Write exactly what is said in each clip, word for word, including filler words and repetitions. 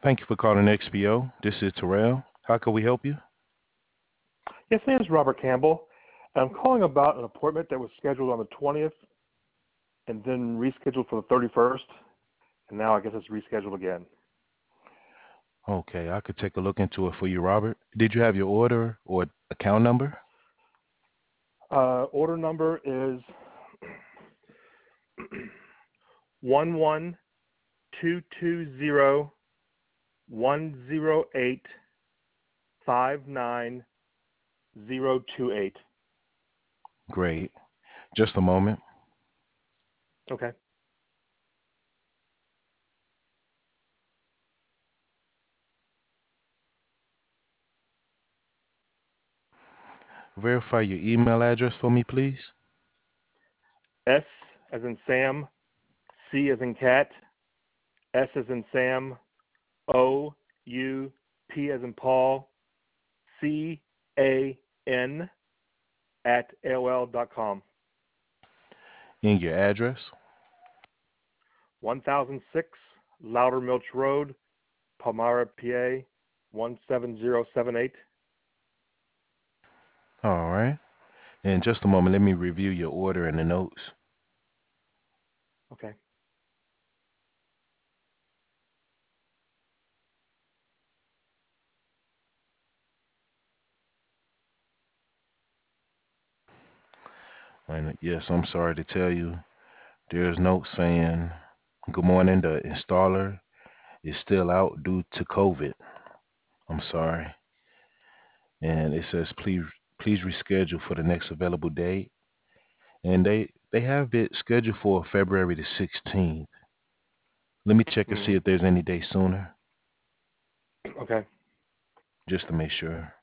Thank you for calling X P O. This is Terrell. How can we help you? Yes, my name is Robert Campbell. I'm calling about an appointment that was scheduled on the twentieth and then rescheduled for the thirty-first, and now I guess it's rescheduled again. Okay, I could take a look into it for you, Robert. Did you have your order or account number? Uh, order number is one one two two zero one zero eight five nine zero two eight. Great. Just a moment. Okay. Verify your email address for me, please. S as in Sam, C as in cat, S as in Sam, O U P as in Paul, C A N at A O L dot com. And your address. one thousand six Loudermilch Road, Palmyra, P A one seven zero seven eight. All right. In just a moment, let me review your order and the notes. Okay. And yes, I'm sorry to tell you, there's notes saying, good morning, the installer is still out due to COVID. I'm sorry. And it says, please, please reschedule for the next available date. And they they have it scheduled for February the sixteenth. Let me check and see Mm-hmm. if there's any day sooner, Okay. just to make sure.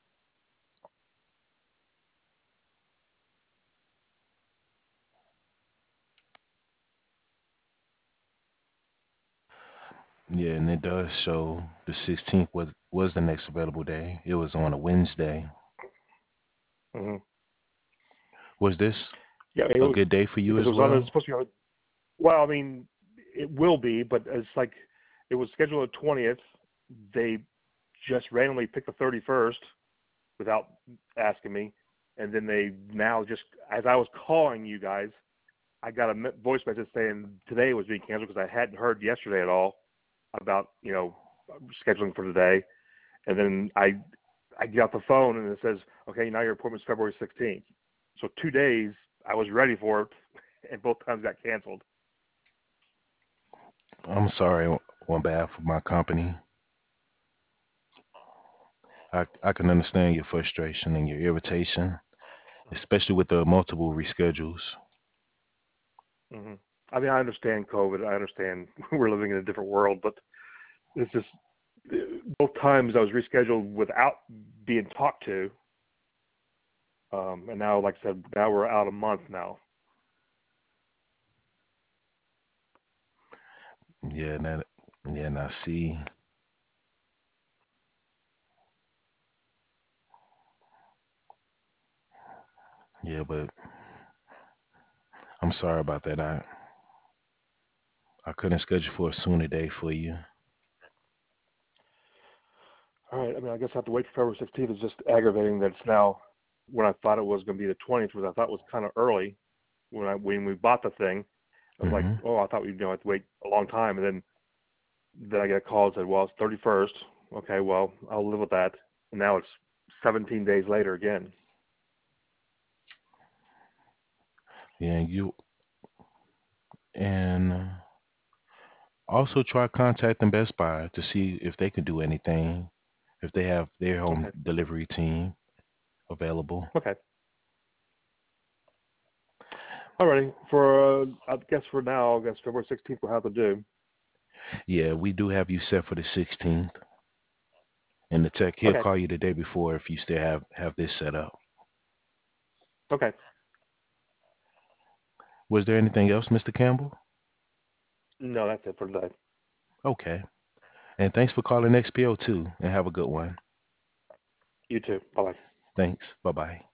Yeah, and it does show the sixteenth was was the next available day. It was on a Wednesday. Mm-hmm. Was this Yeah, it a was good day for you because it as was on. It was well? supposed to be on. Well, I mean, it will be, but it's like it was scheduled the twentieth. They just randomly picked the thirty-first without asking me, and then they now just as I was calling you guys, I got a me- voice message saying today was being canceled because I hadn't heard yesterday at all about you know scheduling for today, and then I I get off the phone and it says okay now your appointment's February sixteenth. So two days I was ready for it, and both times got canceled. I'm sorry on on behalf of my company. I, I can understand your frustration and your irritation, especially with the multiple reschedules. hmm I mean I understand COVID. I understand we're living in a different world, but it's just both times I was rescheduled without being talked to, um, and now like I said now we're out a month now. Yeah, that, yeah, and I see. Yeah, but I'm sorry about that. I I couldn't schedule for a sooner day for you. All right. I mean, I guess I have to wait for February sixteenth. It's just aggravating that it's now when I thought it was going to be the twentieth, which I thought was kind of early when I when we bought the thing. I was like, hmm oh, I thought we'd you know have to wait a long time, and then then I get a call and said, well, it's thirty-first. Okay, well, I'll live with that. And now it's seventeen days later again. Yeah, and you and uh, also try contacting Best Buy to see if they can do anything, if they have their home Okay. delivery team available. Okay. Alrighty. For uh, I guess for now, I guess February sixteenth will have to do. Yeah, we do have you set for the sixteenth, and the tech he'll Okay. call you the day before if you still have have this set up. Okay. Was there anything else, Mister Campbell? No, that's it for today. Okay. And thanks for calling X P O too, and have a good one. You too. Bye bye. Thanks. Bye bye.